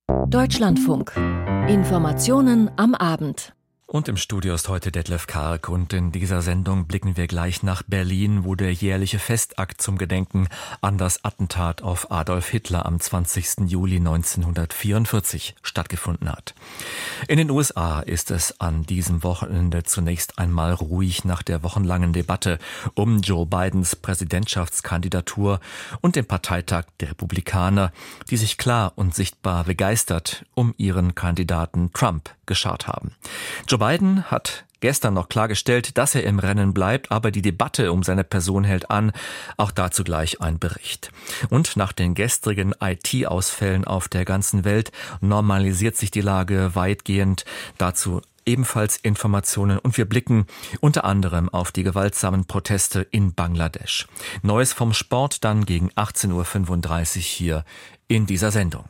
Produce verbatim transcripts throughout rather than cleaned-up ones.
Deutschlandfunk. Informationen am Abend. Und im Studio ist heute Detlef Karg und in dieser Sendung blicken wir gleich nach Berlin, wo der jährliche Festakt zum Gedenken an das Attentat auf Adolf Hitler am zwanzigsten Juli neunzehnhundertvierundvierzig stattgefunden hat. In den U S A ist es an diesem Wochenende zunächst einmal ruhig nach der wochenlangen Debatte um Joe Bidens Präsidentschaftskandidatur und den Parteitag der Republikaner, die sich klar und sichtbar begeistert um ihren Kandidaten Trump geschart haben. Joe Biden hat gestern noch klargestellt, dass er im Rennen bleibt, aber die Debatte um seine Person hält an. Auch dazu gleich ein Bericht. Und nach den gestrigen I T-Ausfällen auf der ganzen Welt normalisiert sich die Lage weitgehend. Dazu ebenfalls Informationen und wir blicken unter anderem auf die gewaltsamen Proteste in Bangladesch. Neues vom Sport dann gegen achtzehn Uhr fünfunddreißig hier in dieser Sendung.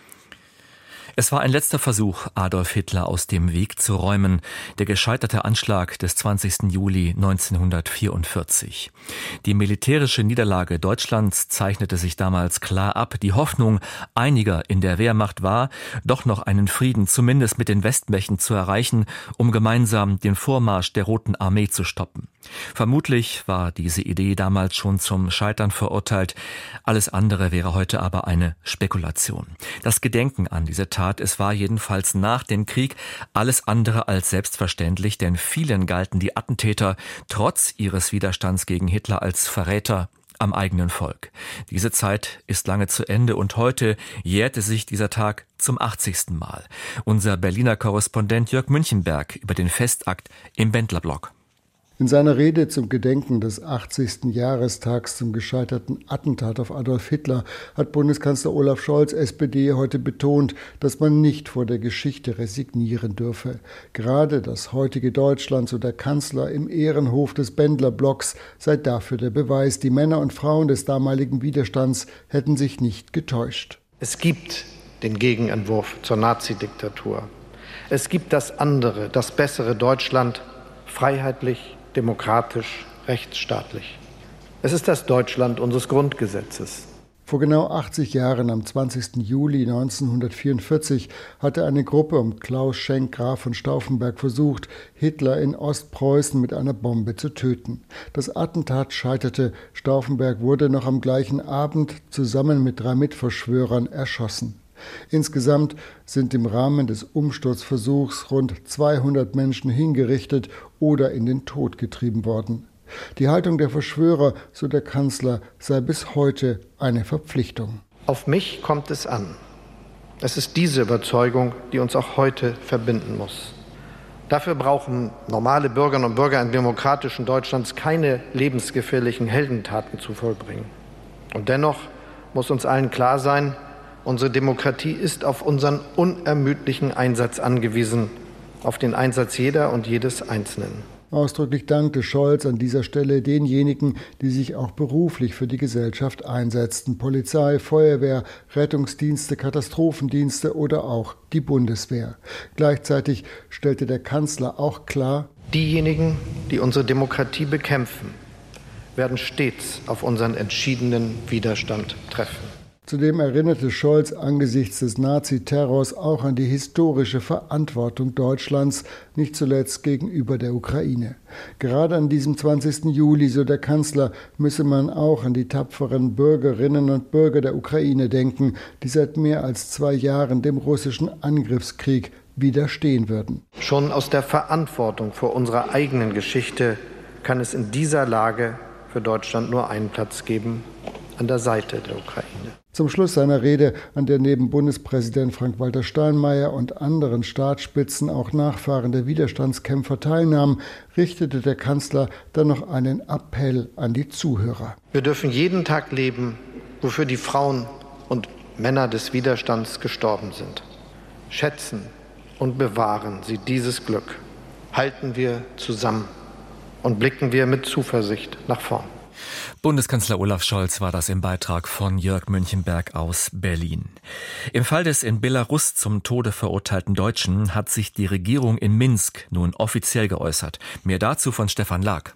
Es war ein letzter Versuch, Adolf Hitler aus dem Weg zu räumen, der gescheiterte Anschlag des zwanzigsten Juli neunzehnhundertvierundvierzig. Die militärische Niederlage Deutschlands zeichnete sich damals klar ab. Die Hoffnung einiger in der Wehrmacht war, doch noch einen Frieden zumindest mit den Westmächten zu erreichen, um gemeinsam den Vormarsch der Roten Armee zu stoppen. Vermutlich war diese Idee damals schon zum Scheitern verurteilt. Alles andere wäre heute aber eine Spekulation. Das Gedenken an diese Tat, es war jedenfalls nach dem Krieg alles andere als selbstverständlich, denn vielen galten die Attentäter trotz ihres Widerstands gegen Hitler als Verräter am eigenen Volk. Diese Zeit ist lange zu Ende und heute jährte sich dieser Tag zum achtzigsten Mal. Unser Berliner Korrespondent Jörg Münchenberg über den Festakt im Bendlerblock. In seiner Rede zum Gedenken des achtzigsten Jahrestags zum gescheiterten Attentat auf Adolf Hitler hat Bundeskanzler Olaf Scholz, S P D, heute betont, dass man nicht vor der Geschichte resignieren dürfe. Gerade das heutige Deutschland, so der Kanzler im Ehrenhof des Bendlerblocks, sei dafür der Beweis, die Männer und Frauen des damaligen Widerstands hätten sich nicht getäuscht. Es gibt den Gegenentwurf zur Nazidiktatur. Es gibt das andere, das bessere Deutschland, freiheitlich, demokratisch, rechtsstaatlich. Es ist das Deutschland unseres Grundgesetzes. Vor genau achtzig Jahren, am zwanzigsten Juli neunzehnhundertvierundvierzig, hatte eine Gruppe um Klaus Schenk, Graf von Stauffenberg, versucht, Hitler in Ostpreußen mit einer Bombe zu töten. Das Attentat scheiterte. Stauffenberg wurde noch am gleichen Abend zusammen mit drei Mitverschwörern erschossen. Insgesamt sind im Rahmen des Umsturzversuchs rund zweihundert Menschen hingerichtet oder in den Tod getrieben worden. Die Haltung der Verschwörer, so der Kanzler, sei bis heute eine Verpflichtung. Auf mich kommt es an. Es ist diese Überzeugung, die uns auch heute verbinden muss. Dafür brauchen normale Bürgerinnen und Bürger in demokratischen Deutschlands keine lebensgefährlichen Heldentaten zu vollbringen. Und dennoch muss uns allen klar sein, unsere Demokratie ist auf unseren unermüdlichen Einsatz angewiesen, auf den Einsatz jeder und jedes Einzelnen. Ausdrücklich dankte Scholz an dieser Stelle denjenigen, die sich auch beruflich für die Gesellschaft einsetzten. Polizei, Feuerwehr, Rettungsdienste, Katastrophendienste oder auch die Bundeswehr. Gleichzeitig stellte der Kanzler auch klar: Diejenigen, die unsere Demokratie bekämpfen, werden stets auf unseren entschiedenen Widerstand treffen. Zudem erinnerte Scholz angesichts des Naziterrors auch an die historische Verantwortung Deutschlands, nicht zuletzt gegenüber der Ukraine. Gerade an diesem zwanzigsten Juli, so der Kanzler, müsse man auch an die tapferen Bürgerinnen und Bürger der Ukraine denken, die seit mehr als zwei Jahren dem russischen Angriffskrieg widerstehen würden. Schon aus der Verantwortung vor unserer eigenen Geschichte kann es in dieser Lage für Deutschland nur einen Platz geben: an der Seite der Ukraine. Zum Schluss seiner Rede, an der neben Bundespräsident Frank-Walter Steinmeier und anderen Staatsspitzen auch Nachfahren der Widerstandskämpfer teilnahmen, richtete der Kanzler dann noch einen Appell an die Zuhörer. Wir dürfen jeden Tag leben, wofür die Frauen und Männer des Widerstands gestorben sind. Schätzen und bewahren Sie dieses Glück. Halten wir zusammen und blicken wir mit Zuversicht nach vorn. Bundeskanzler Olaf Scholz war das im Beitrag von Jörg Münchenberg aus Berlin. Im Fall des in Belarus zum Tode verurteilten Deutschen hat sich die Regierung in Minsk nun offiziell geäußert. Mehr dazu von Stefan Lag.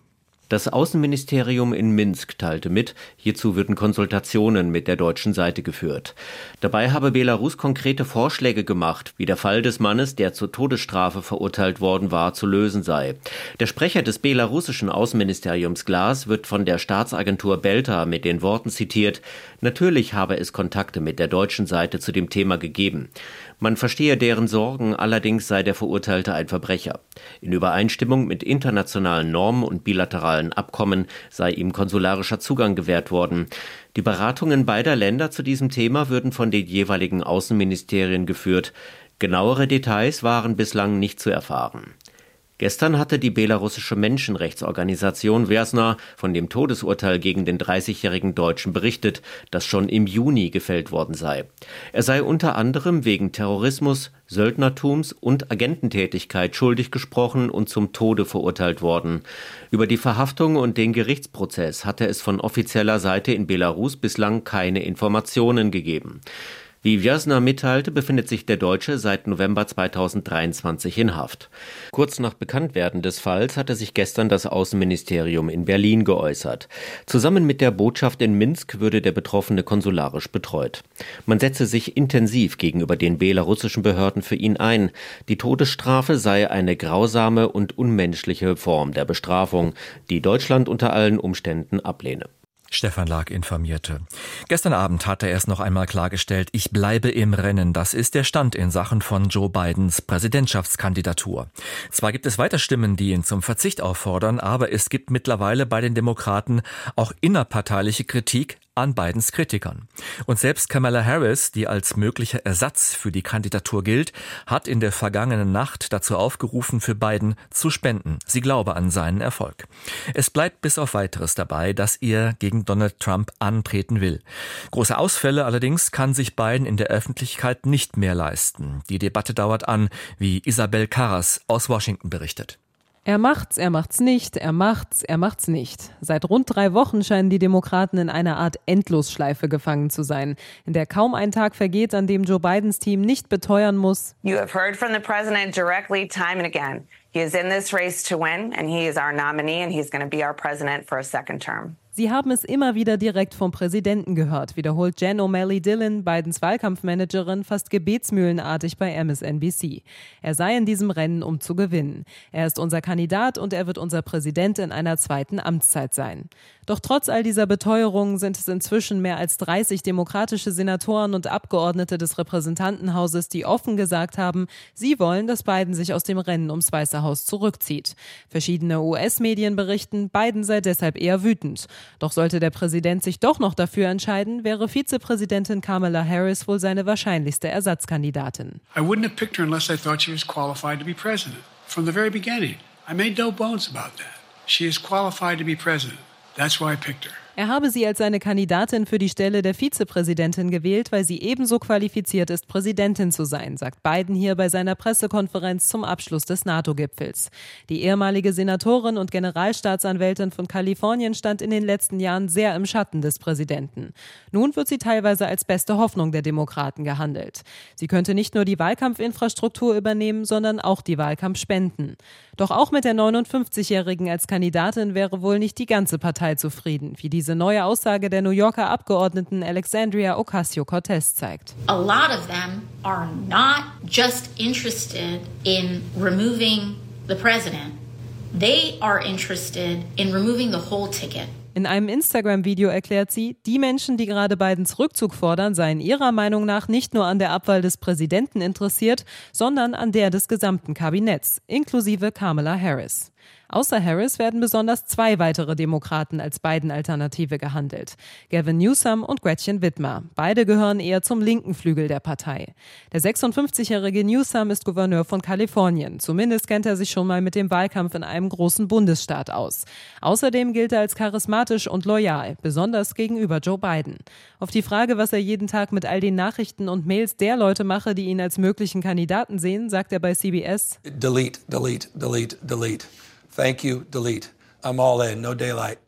Das Außenministerium in Minsk teilte mit, hierzu würden Konsultationen mit der deutschen Seite geführt. Dabei habe Belarus konkrete Vorschläge gemacht, wie der Fall des Mannes, der zur Todesstrafe verurteilt worden war, zu lösen sei. Der Sprecher des belarussischen Außenministeriums Glas wird von der Staatsagentur Belta mit den Worten zitiert: Natürlich habe es Kontakte mit der deutschen Seite zu dem Thema gegeben. Man verstehe deren Sorgen, allerdings sei der Verurteilte ein Verbrecher. In Übereinstimmung mit internationalen Normen und bilateralen Abkommen sei ihm konsularischer Zugang gewährt worden. Die Beratungen beider Länder zu diesem Thema würden von den jeweiligen Außenministerien geführt. Genauere Details waren bislang nicht zu erfahren. Gestern hatte die belarussische Menschenrechtsorganisation Wjasna von dem Todesurteil gegen den dreißigjährigen Deutschen berichtet, das schon im Juni gefällt worden sei. Er sei unter anderem wegen Terrorismus, Söldnertums und Agententätigkeit schuldig gesprochen und zum Tode verurteilt worden. Über die Verhaftung und den Gerichtsprozess hatte es von offizieller Seite in Belarus bislang keine Informationen gegeben. Wie Wjasna mitteilte, befindet sich der Deutsche seit November zweitausenddreiundzwanzig in Haft. Kurz nach Bekanntwerden des Falls hatte sich gestern das Außenministerium in Berlin geäußert. Zusammen mit der Botschaft in Minsk würde der Betroffene konsularisch betreut. Man setze sich intensiv gegenüber den belarussischen Behörden für ihn ein. Die Todesstrafe sei eine grausame und unmenschliche Form der Bestrafung, die Deutschland unter allen Umständen ablehne. Stefan Lag informierte. Gestern Abend hat er erst noch einmal klargestellt, ich bleibe im Rennen. Das ist der Stand in Sachen von Joe Bidens Präsidentschaftskandidatur. Zwar gibt es weiter Stimmen, die ihn zum Verzicht auffordern, aber es gibt mittlerweile bei den Demokraten auch innerparteiliche Kritik an Bidens Kritikern. Und selbst Kamala Harris, die als möglicher Ersatz für die Kandidatur gilt, hat in der vergangenen Nacht dazu aufgerufen, für Biden zu spenden. Sie glaube an seinen Erfolg. Es bleibt bis auf Weiteres dabei, dass er gegen Donald Trump antreten will. Große Ausfälle allerdings kann sich Biden in der Öffentlichkeit nicht mehr leisten. Die Debatte dauert an, wie Isabel Karras aus Washington berichtet. Er macht's, er macht's nicht, er macht's, er macht's nicht. Seit rund drei Wochen scheinen die Demokraten in einer Art Endlosschleife gefangen zu sein, in der kaum ein Tag vergeht, an dem Joe Bidens Team nicht beteuern muss: You have heard from the president directly time and again. He is in this race to win and he is our nominee and he's going to be our president for a second term. Sie haben es immer wieder direkt vom Präsidenten gehört, wiederholt Jen O'Malley Dillon, Bidens Wahlkampfmanagerin, fast gebetsmühlenartig bei M S N B C. Er sei in diesem Rennen, um zu gewinnen. Er ist unser Kandidat und er wird unser Präsident in einer zweiten Amtszeit sein. Doch trotz all dieser Beteuerungen sind es inzwischen mehr als dreißig demokratische Senatoren und Abgeordnete des Repräsentantenhauses, die offen gesagt haben, sie wollen, dass Biden sich aus dem Rennen ums Weiße Haus zurückzieht. Verschiedene U S-Medien berichten, Biden sei deshalb eher wütend. Doch sollte der Präsident sich doch noch dafür entscheiden, wäre Vizepräsidentin Kamala Harris wohl seine wahrscheinlichste Ersatzkandidatin. I wouldn't have picked her unless I thought she was qualified to be president. From the very beginning. I made no bones about that. She is qualified to be president. That's why I picked her. Er habe sie als seine Kandidatin für die Stelle der Vizepräsidentin gewählt, weil sie ebenso qualifiziert ist, Präsidentin zu sein, sagt Biden hier bei seiner Pressekonferenz zum Abschluss des NATO-Gipfels. Die ehemalige Senatorin und Generalstaatsanwältin von Kalifornien stand in den letzten Jahren sehr im Schatten des Präsidenten. Nun wird sie teilweise als beste Hoffnung der Demokraten gehandelt. Sie könnte nicht nur die Wahlkampfinfrastruktur übernehmen, sondern auch die Wahlkampfspenden. Doch auch mit der neunundfünfzigjährigen als Kandidatin wäre wohl nicht die ganze Partei zufrieden, wie diese neue Aussage der New Yorker Abgeordneten Alexandria Ocasio-Cortez zeigt. A lot of them are not just interested in removing the president. They are interested in removing the whole ticket. In einem Instagram-Video erklärt sie, die Menschen, die gerade Bidens Rückzug fordern, seien ihrer Meinung nach nicht nur an der Abwahl des Präsidenten interessiert, sondern an der des gesamten Kabinetts, inklusive Kamala Harris. Außer Harris werden besonders zwei weitere Demokraten als Biden-Alternative gehandelt. Gavin Newsom und Gretchen Whitmer. Beide gehören eher zum linken Flügel der Partei. Der sechsundfünfzigjährige Newsom ist Gouverneur von Kalifornien. Zumindest kennt er sich schon mal mit dem Wahlkampf in einem großen Bundesstaat aus. Außerdem gilt er als charismatisch und loyal, besonders gegenüber Joe Biden. Auf die Frage, was er jeden Tag mit all den Nachrichten und Mails der Leute mache, die ihn als möglichen Kandidaten sehen, sagt er bei C B S: Delete, delete, delete, delete. Thank you, delete. I'm all in, no daylight.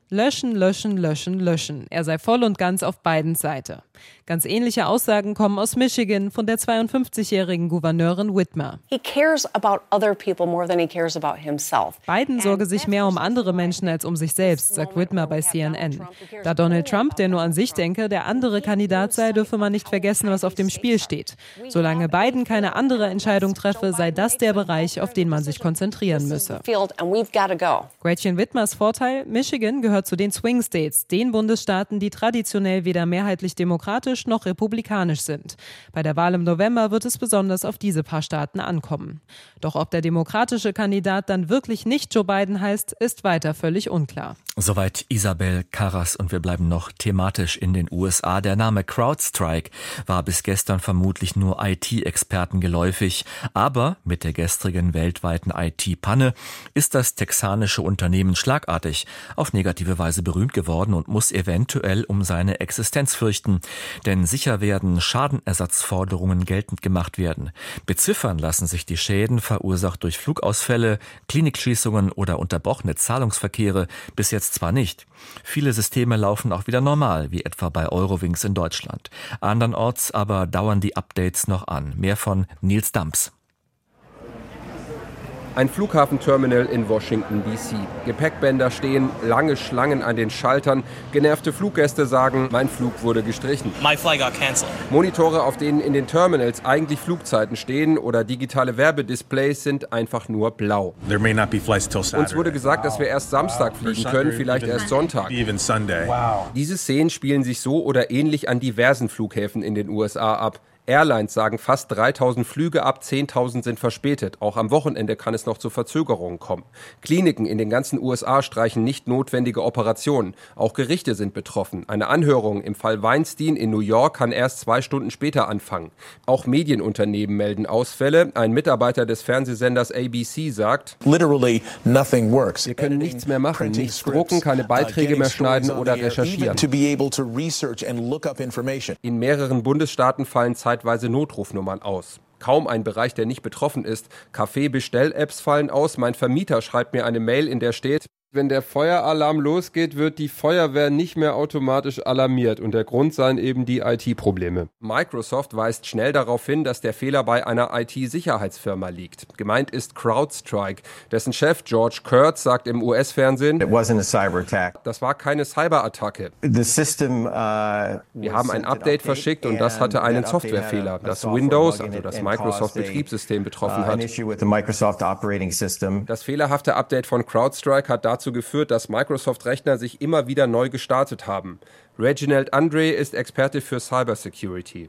Löschen, löschen, löschen, löschen. Er sei voll und ganz auf Bidens Seite. Ganz ähnliche Aussagen kommen aus Michigan von der zweiundfünfzigjährigen Gouverneurin Whitmer. He cares about other people more than he cares about himself. Biden sorge sich mehr um andere Menschen als um sich selbst, sagt Whitmer bei C N N. Da Donald Trump, der nur an sich denke, der andere Kandidat sei, dürfe man nicht vergessen, was auf dem Spiel steht. Solange Biden keine andere Entscheidung treffe, sei das der Bereich, auf den man sich konzentrieren müsse. Gretchen Whitmers Vorteil: Michigan gehört zu den Swing States, den Bundesstaaten, die traditionell weder mehrheitlich demokratisch noch republikanisch sind. Bei der Wahl im November wird es besonders auf diese paar Staaten ankommen. Doch ob der demokratische Kandidat dann wirklich nicht Joe Biden heißt, ist weiter völlig unklar. Soweit Isabel Karras, und wir bleiben noch thematisch in den U S A. Der Name CrowdStrike war bis gestern vermutlich nur I T-Experten geläufig, aber mit der gestrigen weltweiten I T-Panne ist das texanische Unternehmen schlagartig auf negative Weise berühmt geworden und muss eventuell um seine Existenz fürchten. Denn sicher werden Schadenersatzforderungen geltend gemacht werden. Beziffern lassen sich die Schäden, verursacht durch Flugausfälle, Klinikschließungen oder unterbrochene Zahlungsverkehre, bis jetzt zwar nicht. Viele Systeme laufen auch wieder normal, wie etwa bei Eurowings in Deutschland. Andernorts aber dauern die Updates noch an. Mehr von Nils Damps. Ein Flughafenterminal in Washington D C. Gepäckbänder stehen, lange Schlangen an den Schaltern. Genervte Fluggäste sagen, mein Flug wurde gestrichen. My flight got canceled. Monitore, auf denen in den Terminals eigentlich Flugzeiten stehen, oder digitale Werbedisplays sind einfach nur blau. There may not be flights till Saturday. Uns wurde gesagt, dass wir erst Samstag fliegen können, vielleicht erst Sonntag. Even Sunday. Wow. Diese Szenen spielen sich so oder ähnlich an diversen Flughäfen in den U S A ab. Airlines sagen fast dreitausend Flüge ab, zehntausend sind verspätet. Auch am Wochenende kann es noch zu Verzögerungen kommen. Kliniken in den ganzen U S A streichen nicht notwendige Operationen. Auch Gerichte sind betroffen. Eine Anhörung im Fall Weinstein in New York kann erst zwei Stunden später anfangen. Auch Medienunternehmen melden Ausfälle. Ein Mitarbeiter des Fernsehsenders A B C sagt, Literally nothing works. Wir können nichts mehr machen, nichts drucken, keine Beiträge mehr schneiden oder recherchieren. In mehreren Bundesstaaten fallen zeitweise Notrufnummern aus. Kaum ein Bereich, der nicht betroffen ist. Kaffee-Bestell-Apps fallen aus. Mein Vermieter schreibt mir eine Mail, in der steht: Wenn der Feueralarm losgeht, wird die Feuerwehr nicht mehr automatisch alarmiert, und der Grund seien eben die I T-Probleme. Microsoft weist schnell darauf hin, dass der Fehler bei einer I T-Sicherheitsfirma liegt. Gemeint ist CrowdStrike. Dessen Chef George Kurtz sagt im U S-Fernsehen, It wasn't a cyber attack. Das war keine Cyberattacke. The system, uh, Wir haben ein Update verschickt und das hatte einen Softwarefehler, das Windows, also das Microsoft-Betriebssystem, betroffen hat. Das fehlerhafte Update von CrowdStrike hat dazu geführt, dass Microsoft-Rechner sich immer wieder neu gestartet haben. Reginald Andre ist Experte für Cybersecurity.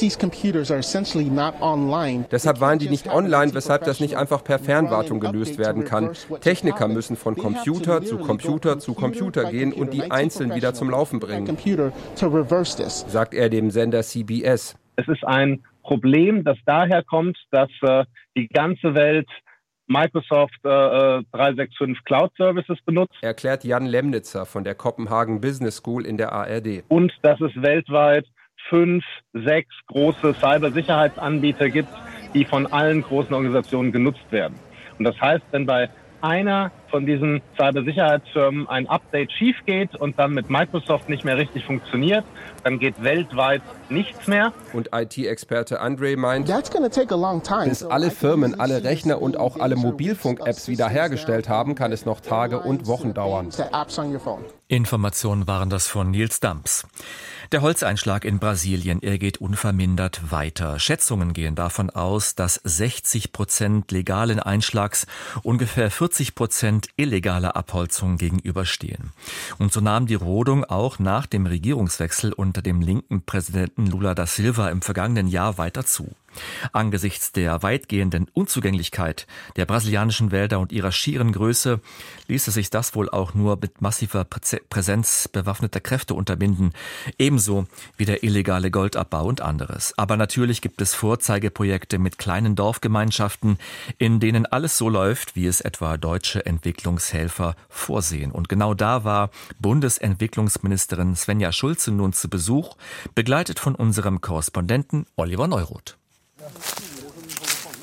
Deshalb waren die nicht online, weshalb das nicht einfach per Fernwartung gelöst werden kann. Techniker müssen von Computer zu Computer zu Computer gehen und die einzeln wieder zum Laufen bringen, sagt er dem Sender C B S. Es ist ein Problem, das daher kommt, dass äh, die ganze Welt Microsoft äh, dreihundertfünfundsechzig Cloud Services benutzt. Erklärt Jan Lemnitzer von der Copenhagen Business School in der A R D. Und dass es weltweit fünf, sechs große Cybersicherheitsanbieter gibt, die von allen großen Organisationen genutzt werden. Und das heißt, wenn bei einer von diesen Cybersicherheitsfirmen ein Update schief geht und dann mit Microsoft nicht mehr richtig funktioniert, dann geht weltweit nichts mehr. Und I T-Experte Andre meint, bis alle Firmen, alle Rechner und auch alle Mobilfunk-Apps wiederhergestellt haben, kann es noch Tage und Wochen dauern. Informationen waren das von Nils Damps. Der Holzeinschlag in Brasilien, er geht unvermindert weiter. Schätzungen gehen davon aus, dass sechzig Prozent legalen Einschlags ungefähr vierzig Prozent illegaler Abholzung gegenüberstehen. Und so nahm die Rodung auch nach dem Regierungswechsel unter dem linken Präsidenten Lula da Silva im vergangenen Jahr weiter zu. Angesichts der weitgehenden Unzugänglichkeit der brasilianischen Wälder und ihrer schieren Größe ließe sich das wohl auch nur mit massiver Präsenz bewaffneter Kräfte unterbinden, ebenso wie der illegale Goldabbau und anderes. Aber natürlich gibt es Vorzeigeprojekte mit kleinen Dorfgemeinschaften, in denen alles so läuft, wie es etwa deutsche Entwicklungshelfer vorsehen. Und genau da war Bundesentwicklungsministerin Svenja Schulze nun zu Besuch, begleitet von unserem Korrespondenten Oliver Neuroth.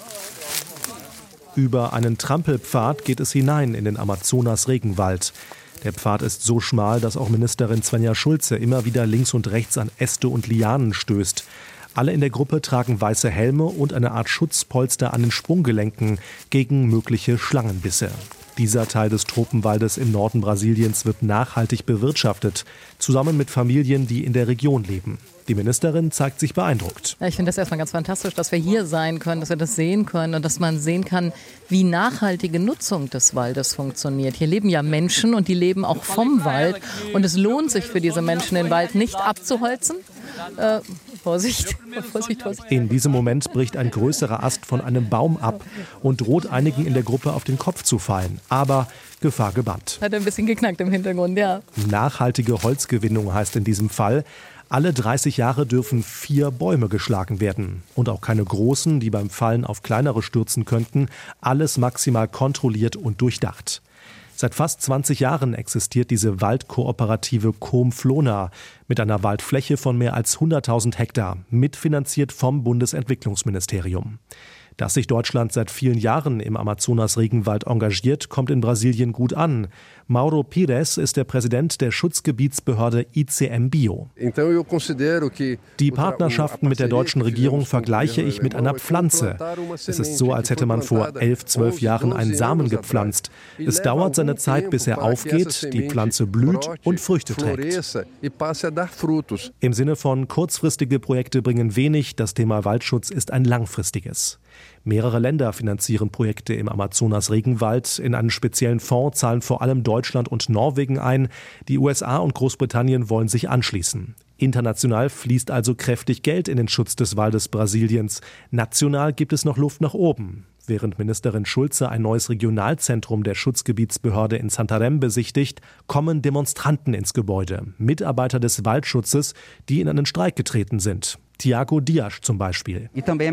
Über einen Trampelpfad geht es hinein in den Amazonas-Regenwald. Der Pfad ist so schmal, dass auch Ministerin Svenja Schulze immer wieder links und rechts an Äste und Lianen stößt. Alle in der Gruppe tragen weiße Helme und eine Art Schutzpolster an den Sprunggelenken gegen mögliche Schlangenbisse. Dieser Teil des Tropenwaldes im Norden Brasiliens wird nachhaltig bewirtschaftet, zusammen mit Familien, die in der Region leben. Die Ministerin zeigt sich beeindruckt. Ja, ich finde das erstmal ganz fantastisch, dass wir hier sein können, dass wir das sehen können und dass man sehen kann, wie nachhaltige Nutzung des Waldes funktioniert. Hier leben ja Menschen und die leben auch vom Wald. Und es lohnt sich für diese Menschen, den Wald nicht abzuholzen. Äh, Vorsicht, Vorsicht, Vorsicht. In diesem Moment bricht ein größerer Ast von einem Baum ab und droht einigen in der Gruppe auf den Kopf zu fallen. Aber Gefahr gebannt. Hat ein bisschen geknackt im Hintergrund, ja. Nachhaltige Holzgewinnung heißt in diesem Fall, alle dreißig Jahre dürfen vier Bäume geschlagen werden. Und auch keine großen, die beim Fallen auf kleinere stürzen könnten. Alles maximal kontrolliert und durchdacht. Seit fast zwanzig Jahren existiert diese Waldkooperative Coomflona mit einer Waldfläche von mehr als hunderttausend Hektar, mitfinanziert vom Bundesentwicklungsministerium. Dass sich Deutschland seit vielen Jahren im Amazonas-Regenwald engagiert, kommt in Brasilien gut an. Mauro Pires ist der Präsident der Schutzgebietsbehörde I C M Bio. Die Partnerschaften mit der deutschen Regierung vergleiche ich mit einer Pflanze. Es ist so, als hätte man vor elf, zwölf Jahren einen Samen gepflanzt. Es dauert seine Zeit, bis er aufgeht, die Pflanze blüht und Früchte trägt. Im Sinne von kurzfristige Projekte bringen wenig, das Thema Waldschutz ist ein langfristiges. Mehrere Länder finanzieren Projekte im Amazonas-Regenwald. In einen speziellen Fonds zahlen vor allem Deutschland und Norwegen ein. Die U S A und Großbritannien wollen sich anschließen. International fließt also kräftig Geld in den Schutz des Waldes Brasiliens. National gibt es noch Luft nach oben. Während Ministerin Schulze ein neues Regionalzentrum der Schutzgebietsbehörde in Santarém besichtigt, kommen Demonstranten ins Gebäude. Mitarbeiter des Waldschutzes, die in einen Streik getreten sind. Tiago Dias zum Beispiel.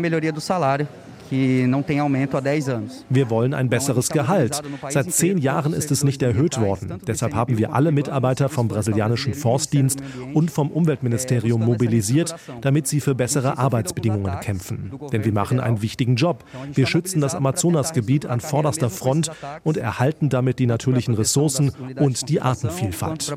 Wir wollen ein besseres Gehalt. Seit zehn Jahren ist es nicht erhöht worden. Deshalb haben wir alle Mitarbeiter vom brasilianischen Forstdienst und vom Umweltministerium mobilisiert, damit sie für bessere Arbeitsbedingungen kämpfen. Denn wir machen einen wichtigen Job. Wir schützen das Amazonasgebiet an vorderster Front und erhalten damit die natürlichen Ressourcen und die Artenvielfalt.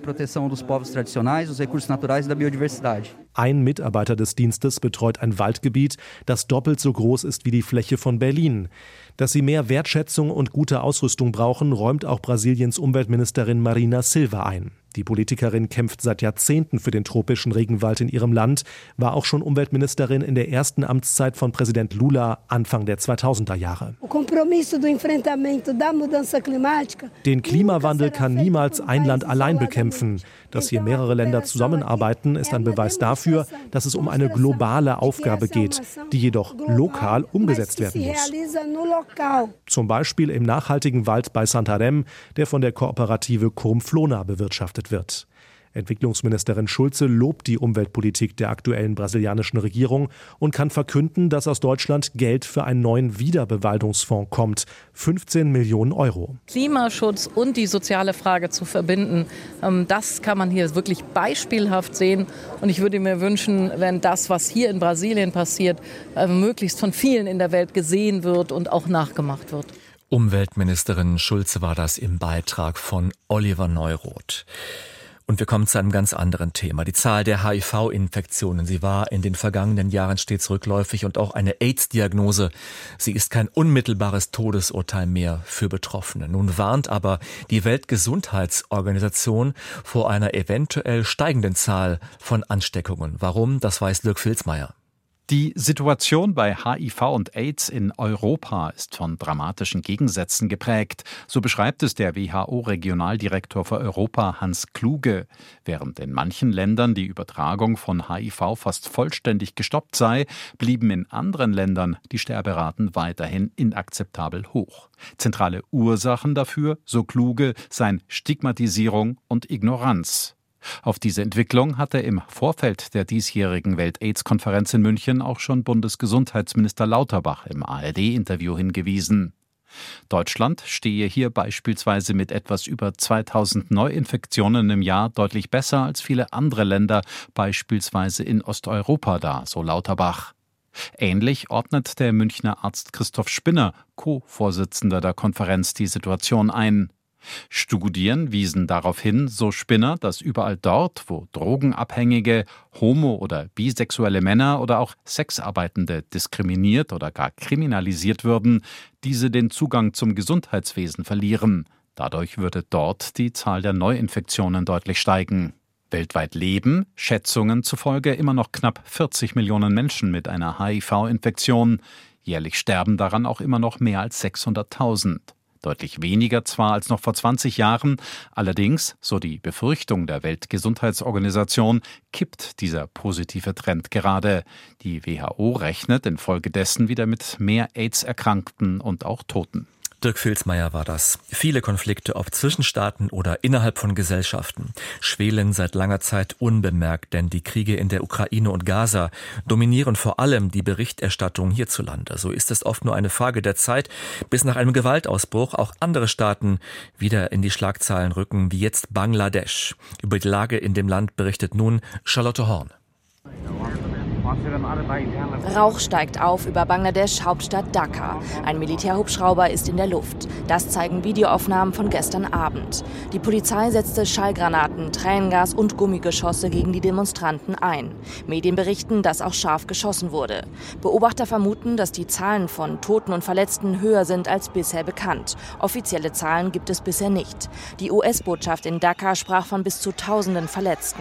Ein Mitarbeiter des Dienstes betreut ein Waldgebiet, das doppelt so groß ist wie die Fläche von Berlin. Dass sie mehr Wertschätzung und gute Ausrüstung brauchen, räumt auch Brasiliens Umweltministerin Marina Silva ein. Die Politikerin kämpft seit Jahrzehnten für den tropischen Regenwald in ihrem Land, war auch schon Umweltministerin in der ersten Amtszeit von Präsident Lula Anfang der zweitausender Jahre. Den Klimawandel kann niemals ein Land allein bekämpfen. Dass hier mehrere Länder zusammenarbeiten, ist ein Beweis dafür, dass es um eine globale Aufgabe geht, die jedoch lokal umgesetzt werden muss. Zum Beispiel im nachhaltigen Wald bei Santarém, der von der Kooperative Coomflona bewirtschaftet wird. Entwicklungsministerin Schulze lobt die Umweltpolitik der aktuellen brasilianischen Regierung und kann verkünden, dass aus Deutschland Geld für einen neuen Wiederbewaldungsfonds kommt. fünfzehn Millionen Euro. Klimaschutz und die soziale Frage zu verbinden, das kann man hier wirklich beispielhaft sehen. Und ich würde mir wünschen, wenn das, was hier in Brasilien passiert, möglichst von vielen in der Welt gesehen wird und auch nachgemacht wird. Umweltministerin Schulze war das im Beitrag von Oliver Neuroth. Und wir kommen zu einem ganz anderen Thema. Die Zahl der H I V-Infektionen, sie war in den vergangenen Jahren stets rückläufig und auch eine AIDS-Diagnose. Sie ist kein unmittelbares Todesurteil mehr für Betroffene. Nun warnt aber die Weltgesundheitsorganisation vor einer eventuell steigenden Zahl von Ansteckungen. Warum? Das weiß Dirk Filzmeier. Die Situation bei H I V und AIDS in Europa ist von dramatischen Gegensätzen geprägt. So beschreibt es der W H O-Regionaldirektor für Europa Hans Kluge. Während in manchen Ländern die Übertragung von H I V fast vollständig gestoppt sei, blieben in anderen Ländern die Sterberaten weiterhin inakzeptabel hoch. Zentrale Ursachen dafür, so Kluge, seien Stigmatisierung und Ignoranz. Auf diese Entwicklung hatte im Vorfeld der diesjährigen Welt-AIDS-Konferenz in München auch schon Bundesgesundheitsminister Lauterbach im A R D-Interview hingewiesen. Deutschland stehe hier beispielsweise mit etwas über zweitausend Neuinfektionen im Jahr deutlich besser als viele andere Länder, beispielsweise in Osteuropa da, so Lauterbach. Ähnlich ordnet der Münchner Arzt Christoph Spinner, Co-Vorsitzender der Konferenz, die Situation ein. Studien wiesen darauf hin, so Spinner, dass überall dort, wo drogenabhängige, homo- oder bisexuelle Männer oder auch Sexarbeitende diskriminiert oder gar kriminalisiert würden, diese den Zugang zum Gesundheitswesen verlieren. Dadurch würde dort die Zahl der Neuinfektionen deutlich steigen. Weltweit leben, Schätzungen zufolge, immer noch knapp vierzig Millionen Menschen mit einer H I V-Infektion. Jährlich sterben daran auch immer noch mehr als sechshunderttausend. Deutlich weniger zwar als noch vor zwanzig Jahren, allerdings, so die Befürchtung der Weltgesundheitsorganisation, kippt dieser positive Trend gerade. Die W H O rechnet infolgedessen wieder mit mehr AIDS-Erkrankten und auch Toten. Dirk Filzmeier war das. Viele Konflikte, ob zwischen Staaten oder innerhalb von Gesellschaften, schwelen seit langer Zeit unbemerkt, denn die Kriege in der Ukraine und Gaza dominieren vor allem die Berichterstattung hierzulande. So ist es oft nur eine Frage der Zeit, bis nach einem Gewaltausbruch auch andere Staaten wieder in die Schlagzeilen rücken, wie jetzt Bangladesch. Über die Lage in dem Land berichtet nun Charlotte Horn. Rauch steigt auf über Bangladesch Hauptstadt Dhaka. Ein Militärhubschrauber ist in der Luft. Das zeigen Videoaufnahmen von gestern Abend. Die Polizei setzte Schallgranaten, Tränengas und Gummigeschosse gegen die Demonstranten ein. Medien berichten, dass auch scharf geschossen wurde. Beobachter vermuten, dass die Zahlen von Toten und Verletzten höher sind als bisher bekannt. Offizielle Zahlen gibt es bisher nicht. Die U S-Botschaft in Dhaka sprach von bis zu Tausenden Verletzten.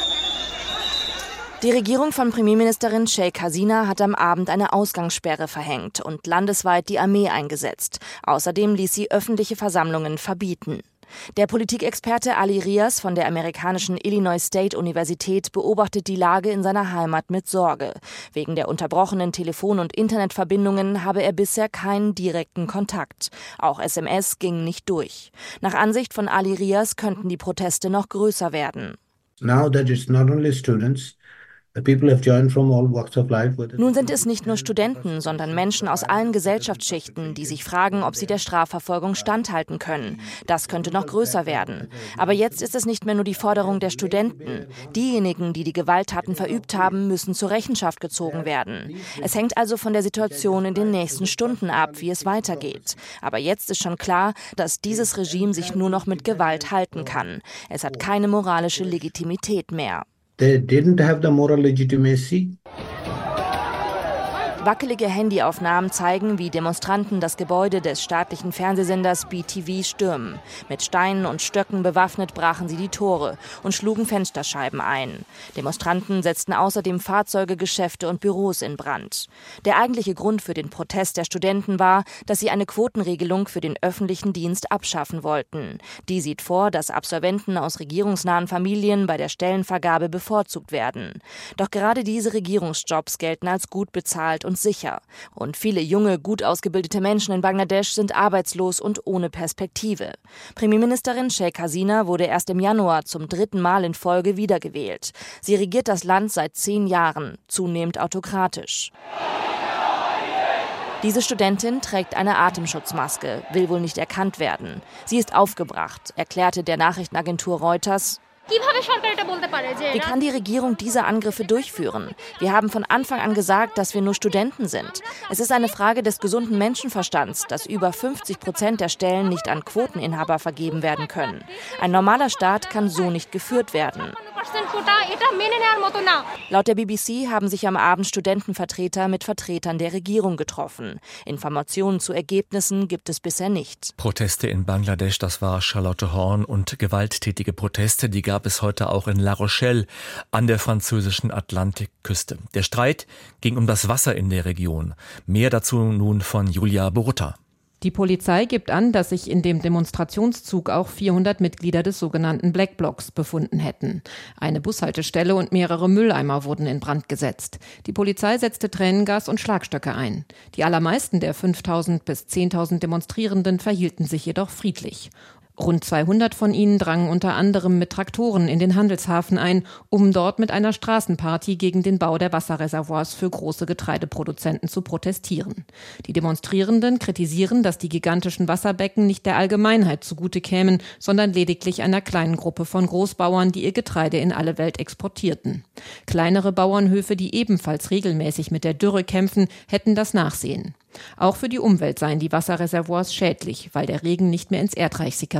Die Regierung von Premierministerin Sheikh Hasina hat am Abend eine Ausgangssperre verhängt und landesweit die Armee eingesetzt. Außerdem ließ sie öffentliche Versammlungen verbieten. Der Politikexperte Ali Riaz von der amerikanischen Illinois State Universität beobachtet die Lage in seiner Heimat mit Sorge. Wegen der unterbrochenen Telefon- und Internetverbindungen habe er bisher keinen direkten Kontakt. Auch S M S ging nicht durch. Nach Ansicht von Ali Riaz könnten die Proteste noch größer werden. Now that it's not only students, Nun sind es nicht nur Studenten, sondern Menschen aus allen Gesellschaftsschichten, die sich fragen, ob sie der Strafverfolgung standhalten können. Das könnte noch größer werden. Aber jetzt ist es nicht mehr nur die Forderung der Studenten. Diejenigen, die die Gewalttaten verübt haben, müssen zur Rechenschaft gezogen werden. Es hängt also von der Situation in den nächsten Stunden ab, wie es weitergeht. Aber jetzt ist schon klar, dass dieses Regime sich nur noch mit Gewalt halten kann. Es hat keine moralische Legitimität mehr. They didn't have the moral legitimacy. Wackelige Handyaufnahmen zeigen, wie Demonstranten das Gebäude des staatlichen Fernsehsenders B T V stürmen. Mit Steinen und Stöcken bewaffnet brachen sie die Tore und schlugen Fensterscheiben ein. Demonstranten setzten außerdem Fahrzeuge, Geschäfte und Büros in Brand. Der eigentliche Grund für den Protest der Studenten war, dass sie eine Quotenregelung für den öffentlichen Dienst abschaffen wollten. Die sieht vor, dass Absolventen aus regierungsnahen Familien bei der Stellenvergabe bevorzugt werden. Doch gerade diese Regierungsjobs gelten als gut bezahlt und sicher. Und viele junge, gut ausgebildete Menschen in Bangladesch sind arbeitslos und ohne Perspektive. Premierministerin Sheikh Hasina wurde erst im Januar zum dritten Mal in Folge wiedergewählt. Sie regiert das Land seit zehn Jahren, zunehmend autokratisch. Diese Studentin trägt eine Atemschutzmaske, will wohl nicht erkannt werden. Sie ist aufgebracht, erklärte der Nachrichtenagentur Reuters. Wie kann die Regierung diese Angriffe durchführen? Wir haben von Anfang an gesagt, dass wir nur Studenten sind. Es ist eine Frage des gesunden Menschenverstands, dass über fünfzig Prozent der Stellen nicht an Quoteninhaber vergeben werden können. Ein normaler Staat kann so nicht geführt werden. Laut der B B C haben sich am Abend Studentenvertreter mit Vertretern der Regierung getroffen. Informationen zu Ergebnissen gibt es bisher nicht. Proteste in Bangladesch, das war Charlotte Horn, und gewalttätige Proteste, die gab es heute auch in La Rochelle an der französischen Atlantikküste. Der Streit ging um das Wasser in der Region. Mehr dazu nun von Julia Borutta. Die Polizei gibt an, dass sich in dem Demonstrationszug auch vierhundert Mitglieder des sogenannten Black Blocs befunden hätten. Eine Bushaltestelle und mehrere Mülleimer wurden in Brand gesetzt. Die Polizei setzte Tränengas und Schlagstöcke ein. Die allermeisten der fünftausend bis zehntausend Demonstrierenden verhielten sich jedoch friedlich. Rund zweihundert von ihnen drangen unter anderem mit Traktoren in den Handelshafen ein, um dort mit einer Straßenparty gegen den Bau der Wasserreservoirs für große Getreideproduzenten zu protestieren. Die Demonstrierenden kritisieren, dass die gigantischen Wasserbecken nicht der Allgemeinheit zugute kämen, sondern lediglich einer kleinen Gruppe von Großbauern, die ihr Getreide in alle Welt exportierten. Kleinere Bauernhöfe, die ebenfalls regelmäßig mit der Dürre kämpfen, hätten das Nachsehen. Auch für die Umwelt seien die Wasserreservoirs schädlich, weil der Regen nicht mehr ins Erdreich sickere.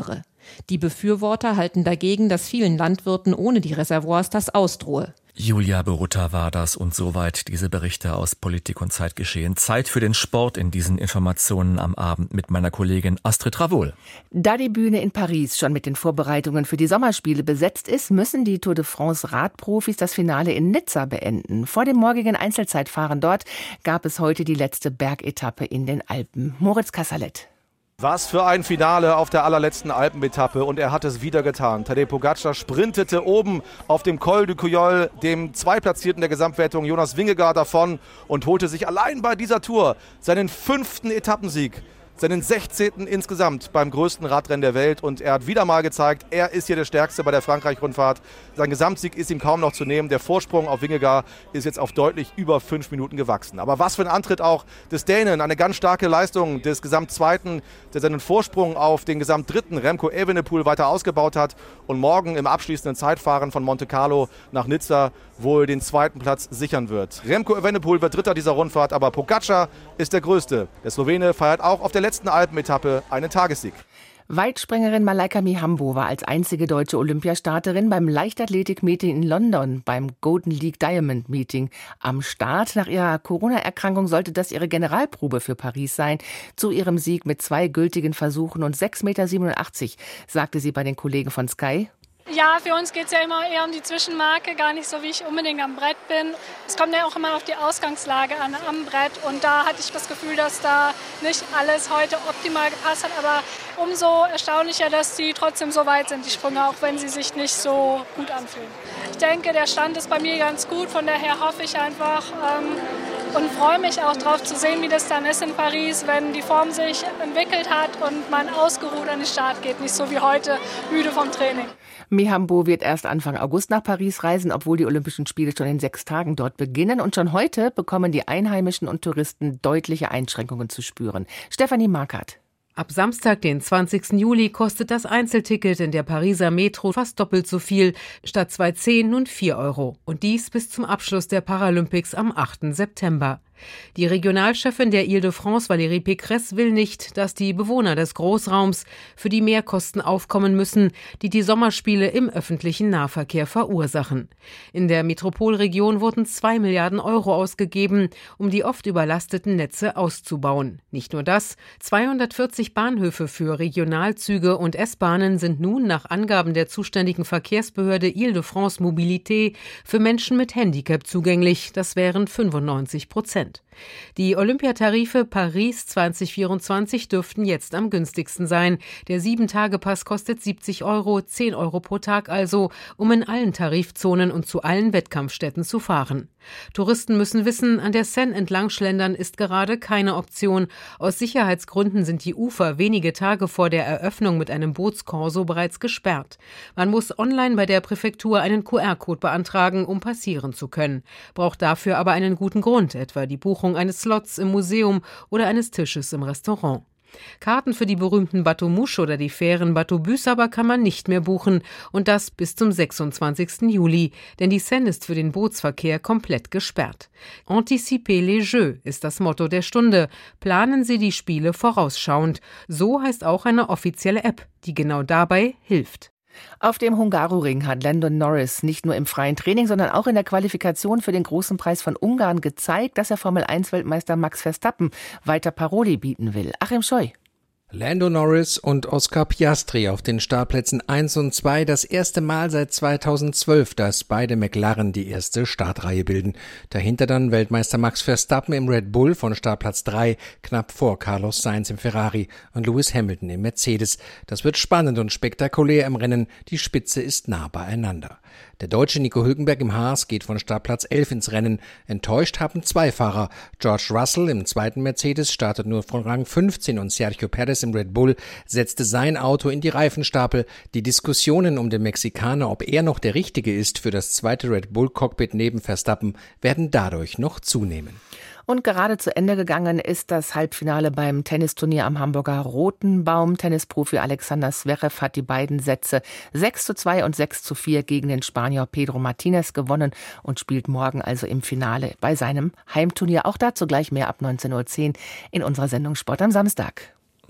Die Befürworter halten dagegen, dass vielen Landwirten ohne die Reservoirs das ausdrohe. Julia Berutta war das und soweit diese Berichte aus Politik und Zeitgeschehen. Zeit für den Sport in diesen Informationen am Abend mit meiner Kollegin Astrid Ravoul. Da die Bühne in Paris schon mit den Vorbereitungen für die Sommerspiele besetzt ist, müssen die Tour de France Radprofis das Finale in Nizza beenden. Vor dem morgigen Einzelzeitfahren dort gab es heute die letzte Bergetappe in den Alpen. Moritz Kassalet. Was für ein Finale auf der allerletzten Alpenetappe und er hat es wieder getan. Tadej Pogačar sprintete oben auf dem Col du Coyol dem Zweitplatzierten der Gesamtwertung Jonas Vingegaard davon und holte sich allein bei dieser Tour seinen fünften Etappensieg. Seinen sechzehnten insgesamt beim größten Radrennen der Welt und er hat wieder mal gezeigt, er ist hier der Stärkste bei der Frankreich-Rundfahrt. Sein Gesamtsieg ist ihm kaum noch zu nehmen. Der Vorsprung auf Vingegaard ist jetzt auf deutlich über fünf Minuten gewachsen. Aber was für ein Antritt auch des Dänen, eine ganz starke Leistung des Gesamtzweiten, der seinen Vorsprung auf den Gesamtdritten Remco Evenepoel weiter ausgebaut hat und morgen im abschließenden Zeitfahren von Monte Carlo nach Nizza wohl den zweiten Platz sichern wird. Remco Evenepoel wird Dritter dieser Rundfahrt, aber Pogačar ist der Größte. Der Slowene feiert auch auf der letzten Alpenetappe einen Tagessieg. Weitspringerin Malaika Mihambo war als einzige deutsche Olympiastarterin beim Leichtathletik-Meeting in London, beim Golden League Diamond Meeting am Start. Nach ihrer Corona-Erkrankung sollte das ihre Generalprobe für Paris sein. Zu ihrem Sieg mit zwei gültigen Versuchen und sechs Komma siebenundachtzig Meter, sagte sie bei den Kollegen von Sky. Ja, für uns geht es ja immer eher um die Zwischenmarke, gar nicht so, wie ich unbedingt am Brett bin. Es kommt ja auch immer auf die Ausgangslage an am Brett und da hatte ich das Gefühl, dass da nicht alles heute optimal gepasst hat, aber umso erstaunlicher, dass die trotzdem so weit sind, die Sprünge, auch wenn sie sich nicht so gut anfühlen. Ich denke, der Stand ist bei mir ganz gut, von daher hoffe ich einfach ähm, und freue mich auch darauf zu sehen, wie das dann ist in Paris, wenn die Form sich entwickelt hat und man ausgeruht an den Start geht, nicht so wie heute müde vom Training. Mihambo wird erst Anfang August nach Paris reisen, obwohl die Olympischen Spiele schon in sechs Tagen dort beginnen. Und schon heute bekommen die Einheimischen und Touristen deutliche Einschränkungen zu spüren. Stefanie Markert. Ab Samstag, den zwanzigsten Juli, kostet das Einzelticket in der Pariser Metro fast doppelt so viel, statt zwei zehn nun vier Euro. Und dies bis zum Abschluss der Paralympics am achten September. Die Regionalchefin der Île-de-France, Valérie Pécresse, will nicht, dass die Bewohner des Großraums für die Mehrkosten aufkommen müssen, die die Sommerspiele im öffentlichen Nahverkehr verursachen. In der Metropolregion wurden zwei Milliarden Euro ausgegeben, um die oft überlasteten Netze auszubauen. Nicht nur das, zweihundertvierzig Bahnhöfe für Regionalzüge und S-Bahnen sind nun nach Angaben der zuständigen Verkehrsbehörde Île-de-France Mobilité für Menschen mit Handicap zugänglich. Das wären fünfundneunzig Prozent. Die Olympiatarife Paris zwanzig vierundzwanzig dürften jetzt am günstigsten sein. Der sieben-Tage-Pass kostet siebzig Euro, zehn Euro pro Tag also, um in allen Tarifzonen und zu allen Wettkampfstätten zu fahren. Touristen müssen wissen, an der Seine entlang schlendern ist gerade keine Option. Aus Sicherheitsgründen sind die Ufer wenige Tage vor der Eröffnung mit einem Bootskorso bereits gesperrt. Man muss online bei der Präfektur einen Q R-Code beantragen, um passieren zu können. Braucht dafür aber einen guten Grund, etwa die Buchung eines Slots im Museum oder eines Tisches im Restaurant. Karten für die berühmten Bateau-Mouche oder die Fähren Bateau-Bus aber kann man nicht mehr buchen und das bis zum sechsundzwanzigsten Juli, denn die Seine ist für den Bootsverkehr komplett gesperrt. Anticipez les Jeux ist das Motto der Stunde. Planen Sie die Spiele vorausschauend. So heißt auch eine offizielle App, die genau dabei hilft. Auf dem Hungaroring hat Lando Norris nicht nur im freien Training, sondern auch in der Qualifikation für den Großen Preis von Ungarn gezeigt, dass er Formel eins Weltmeister Max Verstappen weiter Paroli bieten will. Achim Scheu. Lando Norris und Oscar Piastri auf den Startplätzen eins und zwei, das erste Mal seit zweitausendzwölf, dass beide McLaren die erste Startreihe bilden. Dahinter dann Weltmeister Max Verstappen im Red Bull von Startplatz drei, knapp vor Carlos Sainz im Ferrari und Lewis Hamilton im Mercedes. Das wird spannend und spektakulär im Rennen, die Spitze ist nah beieinander. Der Deutsche Nico Hülkenberg im Haas geht von Startplatz elf ins Rennen. Enttäuscht haben zwei Fahrer. George Russell im zweiten Mercedes startet nur von Rang fünfzehn und Sergio Perez im Red Bull setzte sein Auto in die Reifenstapel. Die Diskussionen um den Mexikaner, ob er noch der Richtige ist für das zweite Red Bull Cockpit neben Verstappen, werden dadurch noch zunehmen. Und gerade zu Ende gegangen ist das Halbfinale beim Tennisturnier am Hamburger Rotenbaum. Tennisprofi Alexander Zverev hat die beiden Sätze sechs zu zwei und sechs zu vier gegen den Spanier Pedro Martinez gewonnen und spielt morgen also im Finale bei seinem Heimturnier. Auch dazu gleich mehr ab neunzehn Uhr zehn in unserer Sendung Sport am Samstag.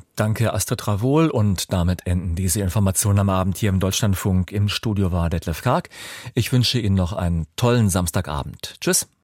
Danke Astrid Travol und damit enden diese Informationen am Abend hier im Deutschlandfunk. Im Studio war Detlef Karg. Ich wünsche Ihnen noch einen tollen Samstagabend. Tschüss.